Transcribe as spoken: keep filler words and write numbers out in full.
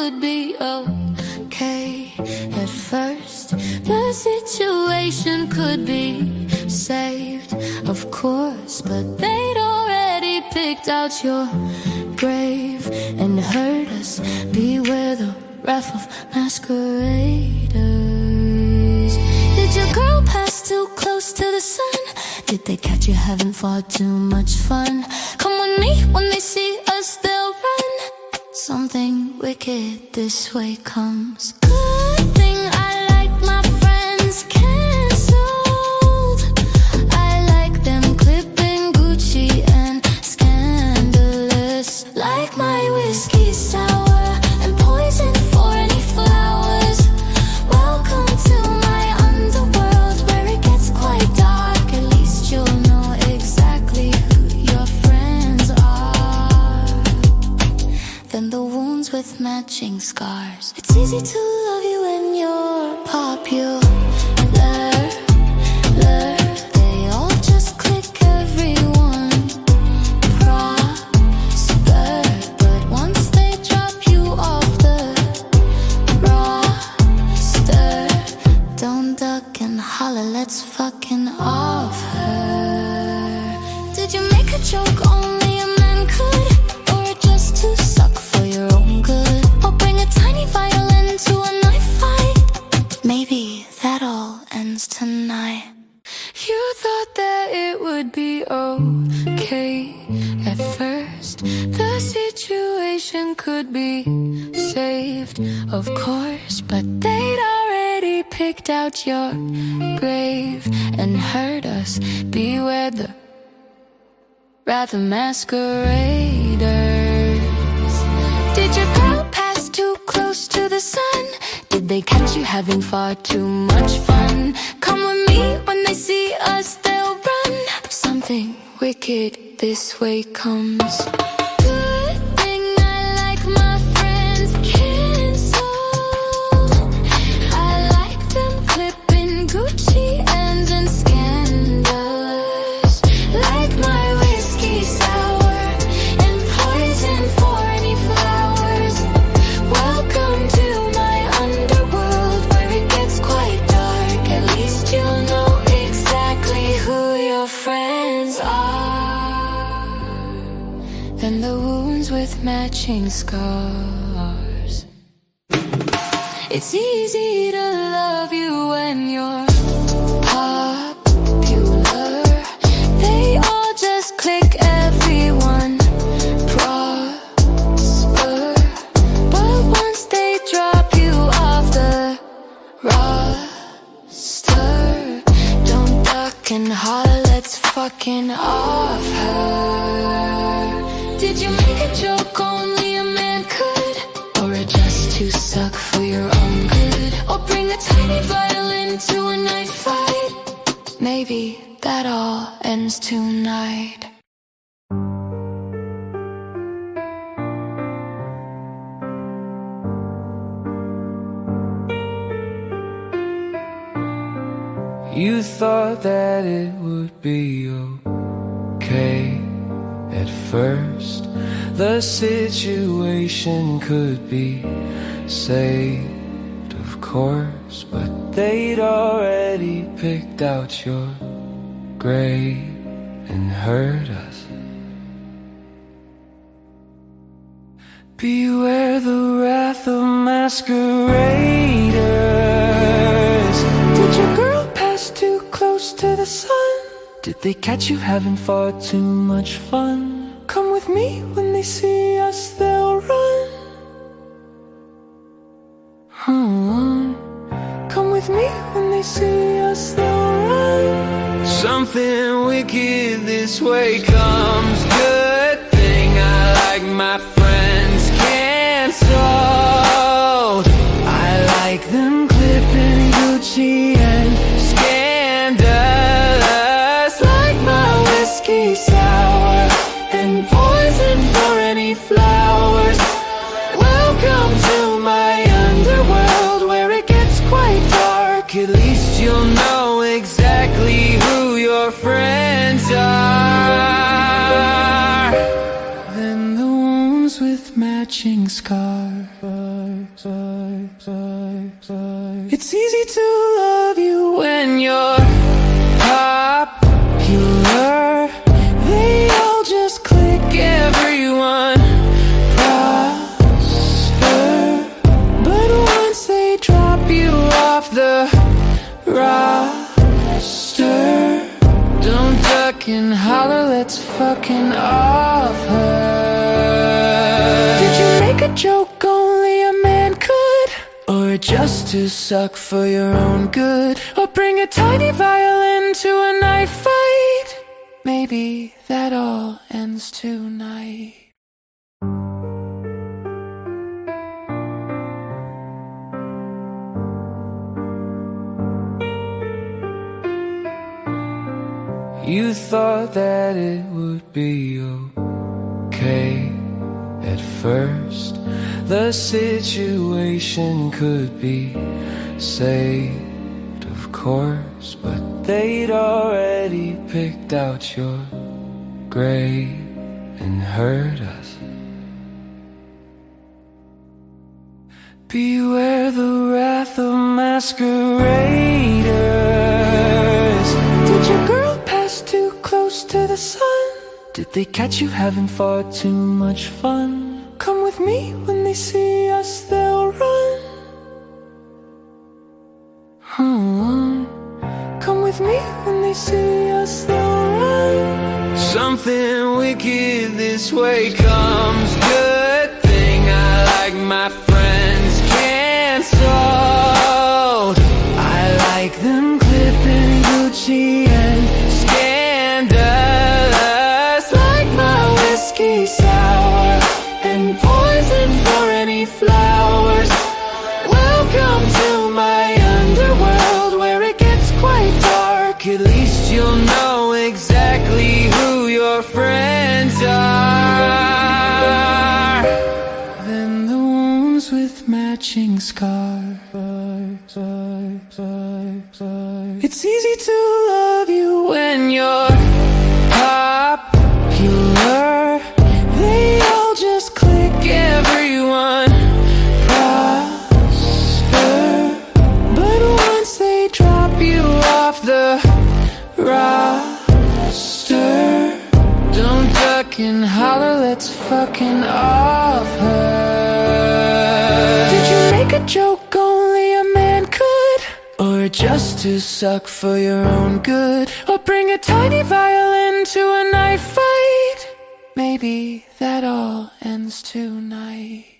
would be okay. At first, the situation could be saved, of course, but they'd already picked out your grave and heard us. Beware the wrath of masqueraders. Did your girl pass too close to the sun? Did they catch you having far too much fun? Come with me, when they see us they'll run. Something wicked this way comes. Good thing I like my friends cancelled. I like them clipping Gucci and scandalous. Like my whiskey sour and poison for any flowers. Welcome to my underworld where it gets quite dark. At least you'll know exactly who your friends are. Then the wounds with matching scars. It's easy to love you when you're popular. They all just click, everyone prosper. But once they drop you off the roster, don't duck and holler, let's fucking off her. Did you make a joke only a man could? Or just to suck for your own good? Or bring a tiny violin to a knife fight? Maybe that all ends tonight. You thought that it would be okay at first. The situation could be saved, of course, but they'd already picked out your grave and heard us. Beware the wrath of masqueraders. Did your girl pass too close to the sun? Did they catch you having far too much fun? Come with me, when they see us they'll run. Something wicked this way comes. Good thing I like my friends cancelled. I like them clipping Gucci and in scandalous. Like my whiskey sour and poison for any flowers. Welcome to my underworld where it gets quite dark. At least you'll know exactly who your friends are. And the wounds with matching scars. It's easy to love you when you're popular. They all just click, everyone prosper. But once they drop you off the roster, don't duck and holler, let's fucking off her. Did you make a joke only a man could? Or just to suck for your own good? Or bring a tiny violin to a knife fight? Maybe that all ends tonight. You thought that it would be okay at first. The situation could be saved, of course, but they'd already picked out your grave and heard us. Beware the wrath of masqueraders. Did your girl pass too close to the sun? Did they catch you having far too much fun? Come with me, when they see us they'll run. Hmm. Come with me, when they see us they'll run. Something wicked this way comes. Good thing I like my friends cancelled. I like them clipping Gucci and scandalous. Like my whiskey sour and poison for any flowers. Welcome to my underworld where it gets quite dark. At least you'll know exactly who your friends are. Then the wounds with matching scars. It's easy to love you when you're popular. They all just click, everyone prosper. But once they drop you off the roster, don't duck and holler, let's fucking off her. Did you make a joke only a man could? Or just to suck for your own good? Or bring a tiny violin to a knife fight? Maybe that all ends tonight. You thought that it would be okay at first. The situation could be saved, of course, but they'd already picked out your grave and hurt us. Beware the wrath of masqueraders. Did your girl pass too close to the sun? Did they catch you having far too much fun? Come with me, when they see us they'll run. Hmm. Come with me, when they see us they'll run. Something wicked this way comes. Good thing I like my friends canceled. I like them clipping Gucci and scandalous. Like my whiskey sour and poison for any flowers. Welcome to my underworld, where it gets quite dark. At least you'll know exactly who your friends are. Then the wounds with matching scars. It's easy to love you when you're popular. They all just click, everyone prosper. But once they drop you off the roster, don't duck and holler, let's fucking off her. Did you make a joke only a man could? Or just to suck for your own good? Or bring a tiny violin to a knife fight? Maybe that all ends tonight.